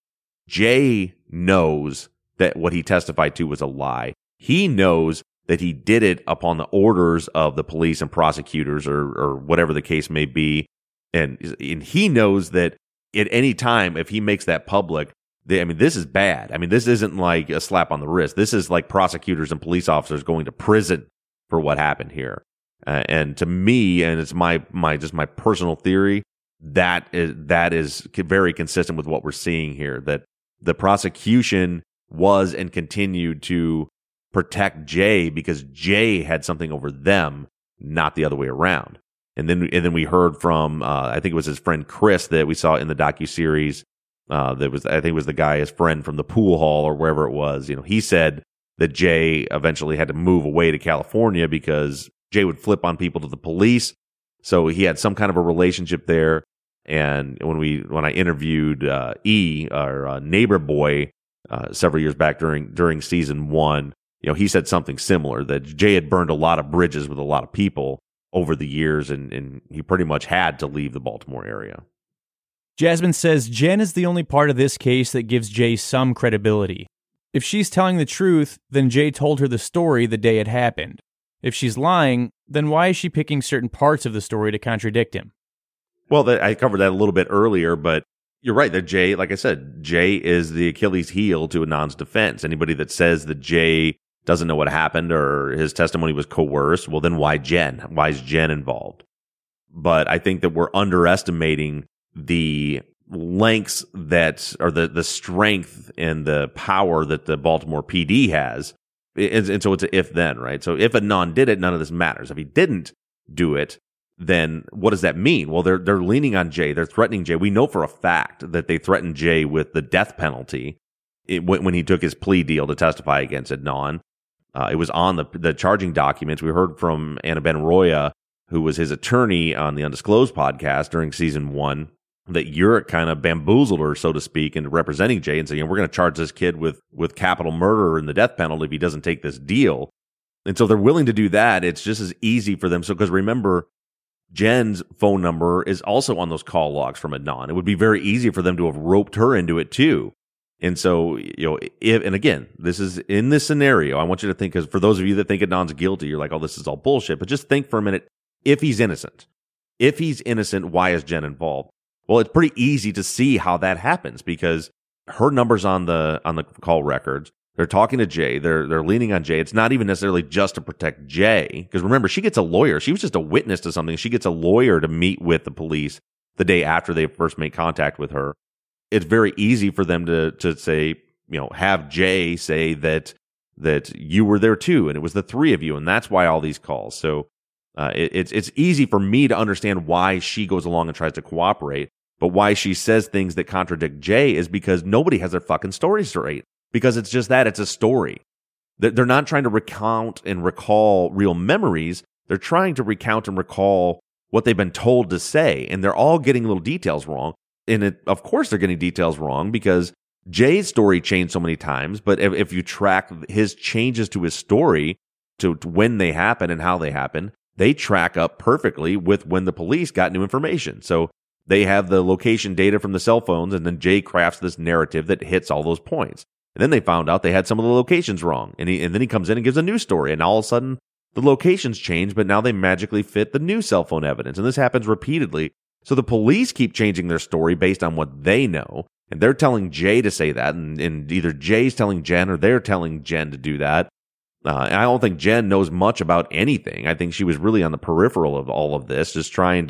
Jay knows that what he testified to was a lie. He knows that he did it upon the orders of the police and prosecutors, or, or whatever the case may be. And, and he knows that at any time, if he makes that public, they, I mean, this is bad. I mean, this isn't like a slap on the wrist. This is like prosecutors and police officers going to prison for what happened here. Uh, and to me, and it's my my just my personal theory, that is that is very consistent with what we're seeing here. That the prosecution was and continued to protect Jay because Jay had something over them, not the other way around. And then and then we heard from uh, I think it was his friend Chris that we saw in the docuseries. Uh, that was I think it was the guy, his friend from the pool hall or wherever it was. You know, he said that Jay eventually had to move away to California because Jay would flip on people to the police. So he had some kind of a relationship there. And when we when I interviewed uh, E, our uh, neighbor boy, uh, several years back during during season one, you know, he said something similar, that Jay had burned a lot of bridges with a lot of people over the years, and, and he pretty much had to leave the Baltimore area. Jasmine says Jen is the only part of this case that gives Jay some credibility. If she's telling the truth, then Jay told her the story the day it happened. If she's lying, then why is she picking certain parts of the story to contradict him? Well, that, I covered that a little bit earlier, but you're right that Jay, like I said, Jay is the Achilles heel to Adnan's defense. Anybody that says that Jay doesn't know what happened or his testimony was coerced, well, then why Jen? Why is Jen involved? But I think that we're underestimating the lengths that, or the, the strength and the power that the Baltimore P D has. And, and so it's an if-then, right? So if Adnan did it, none of this matters. If he didn't do it, then what does that mean? Well, they're they're leaning on Jay. They're threatening Jay. We know for a fact that they threatened Jay with the death penalty it, when, when he took his plea deal to testify against Adnan. Uh, it was on the the charging documents. We heard from Anna Benroya, who was his attorney on the Undisclosed podcast during season one, that Uric kind of bamboozled her, so to speak, into representing Jay and saying, you know, we're going to charge this kid with, with capital murder and the death penalty if he doesn't take this deal. And so they're willing to do that. It's just as easy for them. So, because remember, Jen's phone number is also on those call logs from Adnan. It would be very easy for them to have roped her into it too. And so, you know, if, and again, this is in this scenario, I want you to think, because for those of you that think Adnan's guilty, you're like, oh, this is all bullshit. But just think for a minute, if he's innocent, if he's innocent, why is Jen involved? Well, it's pretty easy to see how that happens, because her number's on the on the call records. They're talking to Jay. They're they're leaning on Jay. It's not even necessarily just to protect Jay, because remember, she gets a lawyer. She was just a witness to something. She gets a lawyer to meet with the police the day after they first make contact with her. It's very easy for them to to say, you know, have Jay say that that you were there too, and it was the three of you, and that's why all these calls. So uh, it, it's it's easy for me to understand why she goes along and tries to cooperate. But why she says things that contradict Jay is because nobody has their fucking story straight. Because it's just that, it's a story. They're not trying to recount and recall real memories. They're trying to recount and recall what they've been told to say. And they're all getting little details wrong. And it, of course they're getting details wrong because Jay's story changed so many times. But if, if you track his changes to his story, to, to when they happen and how they happen, they track up perfectly with when the police got new information. So they have the location data from the cell phones, and then Jay crafts this narrative that hits all those points. And then they found out they had some of the locations wrong. And, he, and then he comes in and gives a new story. And all of a sudden, the locations change, but now they magically fit the new cell phone evidence. And this happens repeatedly. So the police keep changing their story based on what they know. And they're telling Jay to say that. And, and either Jay's telling Jen or they're telling Jen to do that. Uh, and I don't think Jen knows much about anything. I think she was really on the peripheral of all of this, just trying to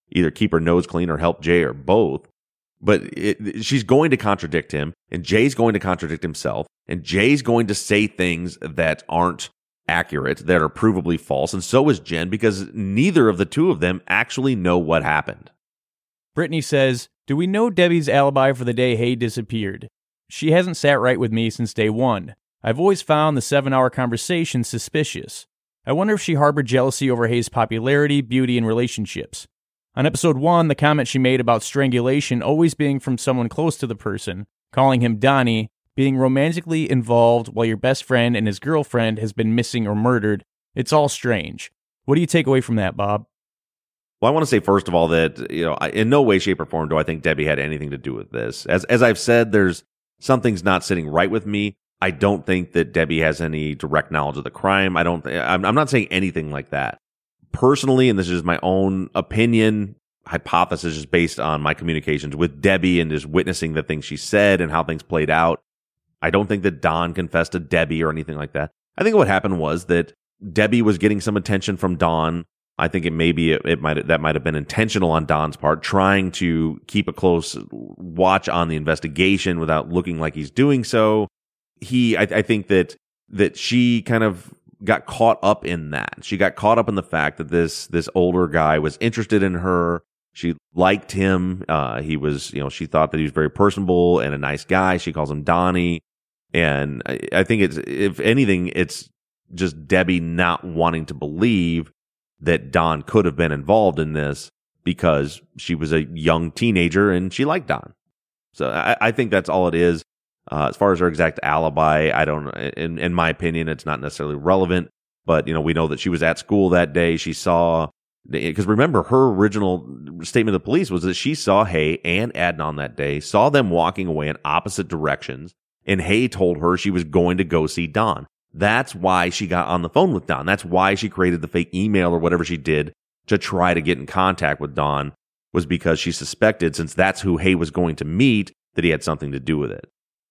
either keep her nose clean or help Jay or both. But it, she's going to contradict him, and Jay's going to contradict himself, and Jay's going to say things that aren't accurate, that are provably false, and so is Jen, because neither of the two of them actually know what happened. Brittany says, do we know Debbie's alibi for the day Hay disappeared? She hasn't sat right with me since day one. I've always found the seven-hour conversation suspicious. I wonder if she harbored jealousy over Hay's popularity, beauty, and relationships. On episode one, the comment she made about strangulation always being from someone close to the person, calling him Donnie, being romantically involved while your best friend and his girlfriend has been missing or murdered, it's all strange. What do you take away from that, Bob? Well, I want to say, first of all, that, you know, in no way, shape, or form do I think Debbie had anything to do with this. As as I've said, there's something's not sitting right with me. I don't think that Debbie has any direct knowledge of the crime. I don't. Th- I'm, I'm not saying anything like that. Personally, and this is my own opinion, hypothesis just based on my communications with Debbie and just witnessing the things she said and how things played out. I don't think that Don confessed to Debbie or anything like that. I think what happened was that Debbie was getting some attention from Don. I think it maybe it, it might that might have been intentional on Don's part, trying to keep a close watch on the investigation without looking like he's doing so. He, I, I think that that she kind of got caught up in that. She got caught up in the fact that this this older guy was interested in her. She liked him. Uh, he was, you know, she thought that he was very personable and a nice guy. She calls him Donnie. And I, I think it's, if anything, it's just Debbie not wanting to believe that Don could have been involved in this because she was a young teenager and she liked Don. So I, I think that's all it is. Uh, as far as her exact alibi, I don't, in, in my opinion, it's not necessarily relevant, but, you know, we know that she was at school that day. She saw, because remember, her original statement to the police was that she saw Hay and Adnan that day, saw them walking away in opposite directions, and Hay told her she was going to go see Don. That's why she got on the phone with Don. That's why she created the fake email or whatever she did to try to get in contact with Don, was because she suspected, since that's who Hay was going to meet, that he had something to do with it.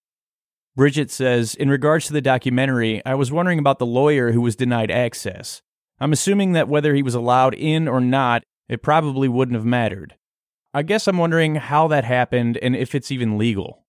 Bridget says, in regards to the documentary, I was wondering about the lawyer who was denied access. I'm assuming that whether he was allowed in or not, it probably wouldn't have mattered. I guess I'm wondering how that happened and if it's even legal.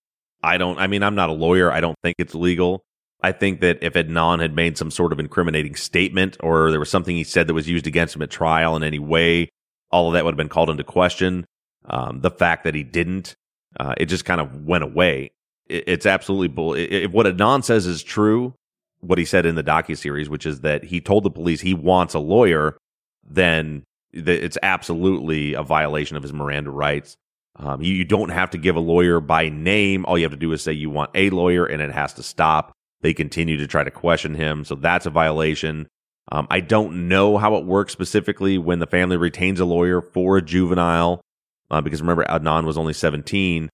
I don't, I mean, I'm not a lawyer. I don't think it's legal. I think that if Adnan had made some sort of incriminating statement or there was something he said that was used against him at trial in any way, all of that would have been called into question. Um, the fact that he didn't, uh, it just kind of went away. It, it's absolutely bull. If what Adnan says is true, what he said in the docuseries, which is that he told the police he wants a lawyer, then it's absolutely a violation of his Miranda rights. Um, you, you don't have to give a lawyer by name. All you have to do is say you want a lawyer, and it has to stop. They continue to try to question him, so that's a violation. Um, I don't know how it works specifically when the family retains a lawyer for a juvenile, uh, because remember, Adnan was only seventeen,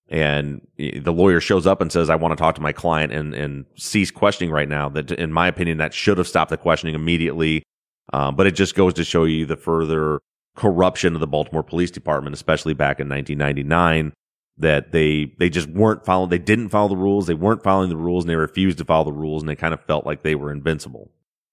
and the lawyer shows up and says, I want to talk to my client and, and cease questioning right now. That, in my opinion, that should have stopped the questioning immediately, um, but it just goes to show you the further corruption of the Baltimore Police Department, especially back in nineteen ninety-nine, that they they just weren't following, they didn't follow the rules, they weren't following the rules, and they refused to follow the rules, and they kind of felt like they were invincible.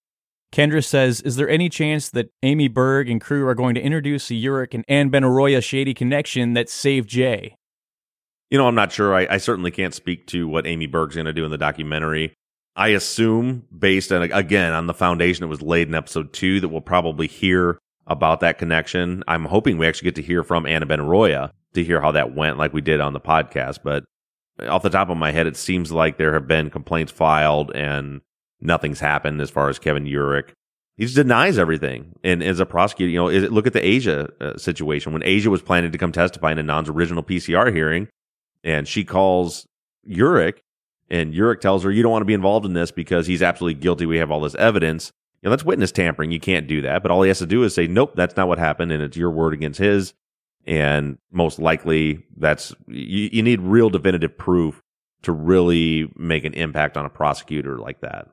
Kendra says, is there any chance that Amy Berg and crew are going to introduce a Urich and Ann Benaroya shady connection that saved Jay? You know, I'm not sure. I, I certainly can't speak to what Amy Berg's going to do in the documentary. I assume, based on, again, on the foundation that was laid in episode two, that we'll probably hear about that connection. I'm hoping we actually get to hear from Anna Benaroya to hear how that went, like we did on the podcast. But off the top of my head, it seems like there have been complaints filed and nothing's happened as far as Kevin Urich. He just denies everything. And as a prosecutor, you know, look at the Asia uh, situation. When Asia was planning to come testify in Anand's original P C R hearing, and she calls Urich, and Urich tells her, you don't want to be involved in this because he's absolutely guilty. We have all this evidence. You know, that's witness tampering. You can't do that. But all he has to do is say, nope, that's not what happened, and it's your word against his. And most likely, that's you, you need real definitive proof to really make an impact on a prosecutor like that.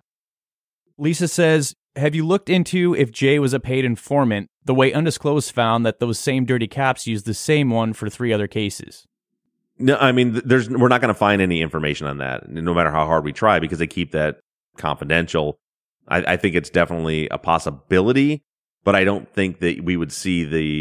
Lisa says, have you looked into if Jay was a paid informant, the way Undisclosed found that those same dirty cops used the same one for three other cases? No, I mean, there's we're not going to find any information on that, no matter how hard we try, because they keep that confidential. I, I think it's definitely a possibility, but I don't think that we would see the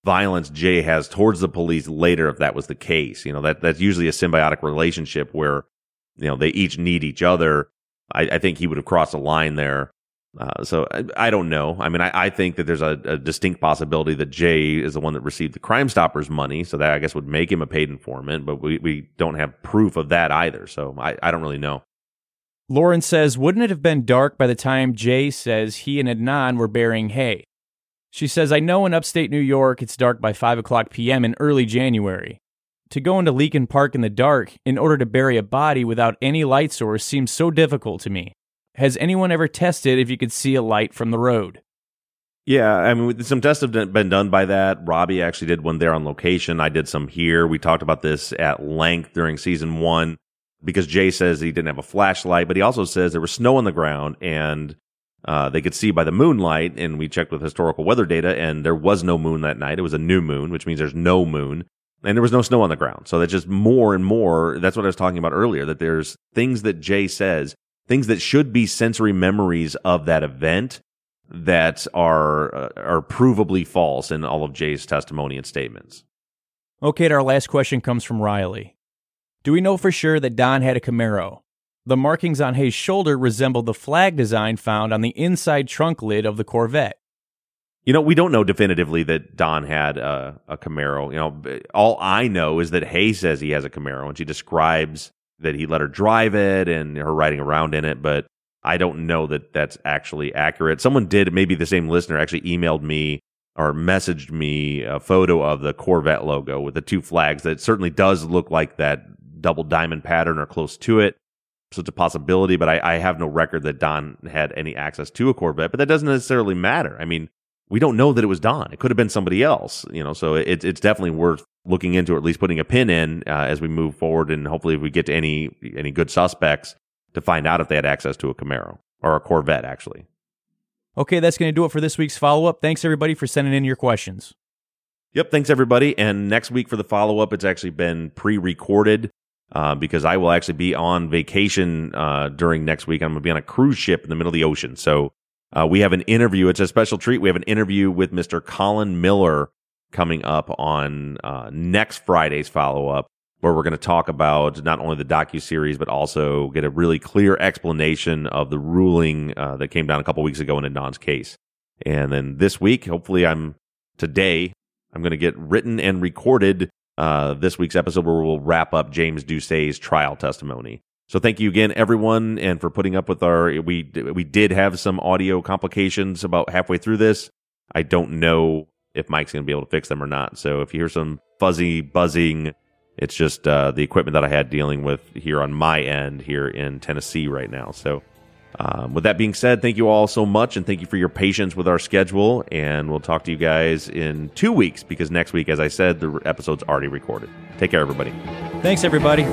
violence Jay has towards the police later if that was the case. You know, that that's usually a symbiotic relationship where, you know, they each need each other. I, I think he would have crossed a line there. Uh, so I, I don't know. I mean, I, I think that there's a, a distinct possibility that Jay is the one that received the Crime Stoppers money, so that I guess would make him a paid informant, but we, we don't have proof of that either, so I, I don't really know. Lauren says, wouldn't it have been dark by the time Jay says he and Adnan were burying hay? She says, I know in upstate New York it's dark by five o'clock p.m. in early January. To go into Leakin Park in the dark in order to bury a body without any light source seems so difficult to me. Has anyone ever tested if you could see a light from the road? Yeah, I mean, some tests have been done by that. Robbie actually did one there on location. I did some here. We talked about this at length during season one because Jay says he didn't have a flashlight, but he also says there was snow on the ground and uh, they could see by the moonlight. And we checked with historical weather data and there was no moon that night. It was a new moon, which means there's no moon. And there was no snow on the ground. So that's just more and more. That's what I was talking about earlier, that there's things that Jay says, things that should be sensory memories of that event that are uh, are provably false in all of Jay's testimony and statements. Okay, our last question comes from Riley. Do we know for sure that Don had a Camaro? The markings on Hayes' shoulder resembled the flag design found on the inside trunk lid of the Corvette. You know, we don't know definitively that Don had a, a Camaro. You know, all I know is that Hayes says he has a Camaro, and she describes that he let her drive it and her riding around in it, but I don't know that that's actually accurate. Someone did, maybe the same listener, actually emailed me or messaged me a photo of the Corvette logo with the two flags that certainly does look like that double diamond pattern or close to it. So it's a possibility, but I, I have no record that Don had any access to a Corvette, but that doesn't necessarily matter. I mean, we don't know that it was Don. It could have been somebody else, you know, so it, it's definitely worth looking into, or at least putting a pin in uh, as we move forward, and hopefully if we get to any any good suspects to find out if they had access to a Camaro or a Corvette, actually. Okay, that's going to do it for this week's follow-up. Thanks, everybody, for sending in your questions. Yep, thanks, everybody. And next week for the follow-up, it's actually been pre-recorded uh, because I will actually be on vacation uh, during next week. I'm going to be on a cruise ship in the middle of the ocean. So uh, we have an interview. It's a special treat. We have an interview with Mister Colin Miller coming up on uh, next Friday's follow-up, where we're going to talk about not only the docuseries, but also get a really clear explanation of the ruling uh, that came down a couple weeks ago in Adnan's case. And then this week, hopefully I'm today, I'm going to get written and recorded uh, this week's episode where we'll wrap up James Doucet's trial testimony. So thank you again, everyone, and for putting up with our, we, we did have some audio complications about halfway through this. I don't know if Mike's going to be able to fix them or not. So if you hear some fuzzy buzzing, it's just uh, the equipment that I had dealing with here on my end here in Tennessee right now. So um, with that being said, thank you all so much, and thank you for your patience with our schedule. And we'll talk to you guys in two weeks because next week, as I said, the episode's already recorded. Take care, everybody. Thanks, everybody.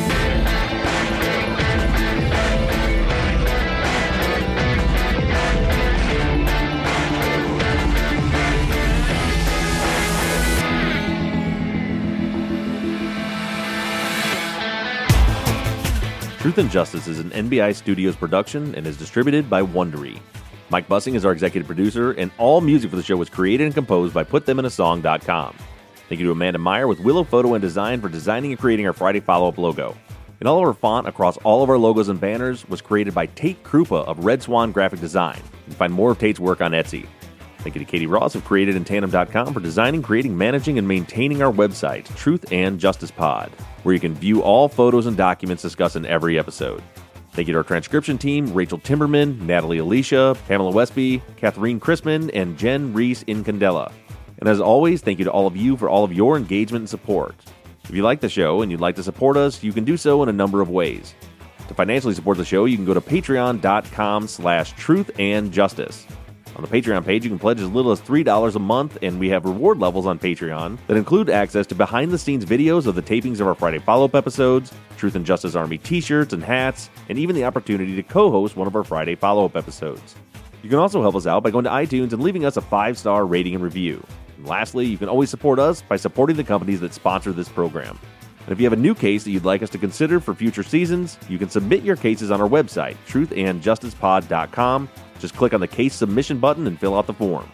Truth and Justice is an N B I Studios production and is distributed by Wondery. Mike Bussing is our executive producer, and all music for the show was created and composed by put them in a song dot com. Thank you to Amanda Meyer with Willow Photo and Design for designing and creating our Friday Follow-Up logo. And all of our font across all of our logos and banners was created by Tate Krupa of Red Swan Graphic Design. You can find more of Tate's work on Etsy. Thank you to Katie Ross of created in tandem dot com for designing, creating, managing, and maintaining our website, Truth and Justice Pod, where you can view all photos and documents discussed in every episode. Thank you to our transcription team, Rachel Timberman, Natalie Alicia, Pamela Westby, Catherine Chrisman, and Jen Reese Incandela. And as always, thank you to all of you for all of your engagement and support. If you like the show and you'd like to support us, you can do so in a number of ways. To financially support the show, you can go to patreon dot com slash truth and justice. On the Patreon page, you can pledge as little as three dollars a month, and we have reward levels on Patreon that include access to behind-the-scenes videos of the tapings of our Friday Follow-Up episodes, Truth and Justice Army t-shirts and hats, and even the opportunity to co-host one of our Friday Follow-Up episodes. You can also help us out by going to iTunes and leaving us a five-star rating and review. And lastly, you can always support us by supporting the companies that sponsor this program. And if you have a new case that you'd like us to consider for future seasons, you can submit your cases on our website, truth and justice pod dot com. Just click on the case submission button and fill out the form.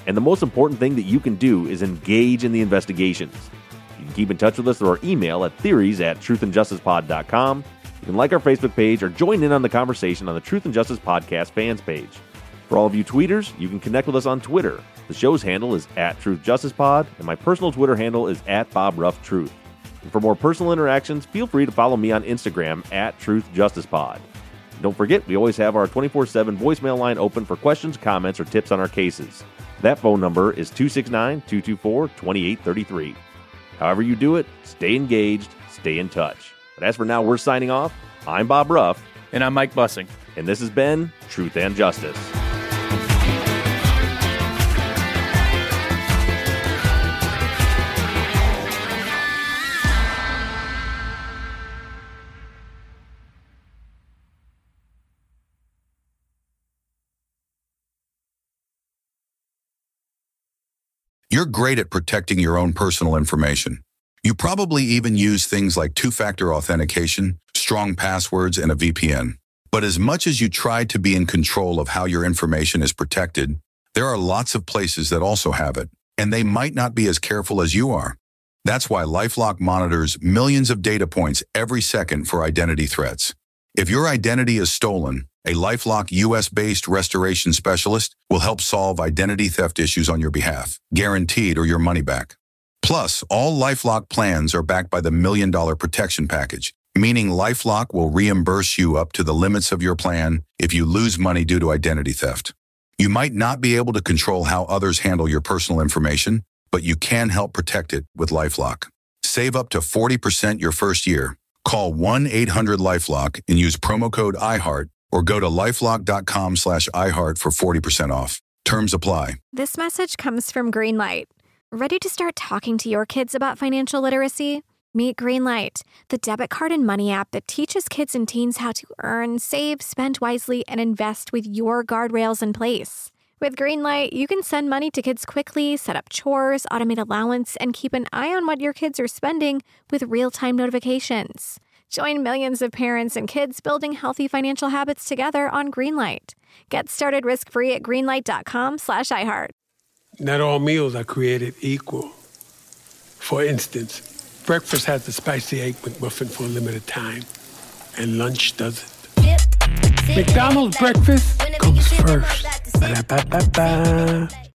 And the most important thing that you can do is engage in the investigations. You can keep in touch with us through our email at theories at truth and justice pod dot com. You can like our Facebook page or join in on the conversation on the Truth and Justice Podcast fans page. For all of you tweeters, you can connect with us on Twitter. The show's handle is at Truth Justice Pod, and my personal Twitter handle is at Bob Ruff Truth. And for more personal interactions, feel free to follow me on Instagram at Truth Justice Pod. And don't forget, we always have our twenty-four seven voicemail line open for questions, comments, or tips on our cases. That phone number is two six nine, two two four, two eight three three. However you do it, stay engaged, stay in touch. But as for now, we're signing off. I'm Bob Ruff. And I'm Mike Bussing. And this has been Truth and Justice. You're great at protecting your own personal information. You probably even use things like two-factor authentication, strong passwords, and a V P N. But as much as you try to be in control of how your information is protected, there are lots of places that also have it, and they might not be as careful as you are. That's why LifeLock monitors millions of data points every second for identity threats. If your identity is stolen, a LifeLock U S-based restoration specialist will help solve identity theft issues on your behalf, guaranteed or your money back. Plus, all LifeLock plans are backed by the Million Dollar Protection Package, meaning LifeLock will reimburse you up to the limits of your plan if you lose money due to identity theft. You might not be able to control how others handle your personal information, but you can help protect it with LifeLock. Save up to forty percent your first year. Call one eight hundred LifeLock and use promo code I heart or go to lifelock.com slash iHeart for forty percent off. Terms apply. This message comes from Greenlight. Ready to start talking to your kids about financial literacy? Meet Greenlight, the debit card and money app that teaches kids and teens how to earn, save, spend wisely, and invest with your guardrails in place. With Greenlight, you can send money to kids quickly, set up chores, automate allowance, and keep an eye on what your kids are spending with real-time notifications. Join millions of parents and kids building healthy financial habits together on Greenlight. Get started risk-free at greenlight.com slash iHeart. Not all meals are created equal. For instance, breakfast has the spicy egg McMuffin for a limited time, and lunch doesn't. McDonald's breakfast comes first. Ba-da-ba-ba-ba.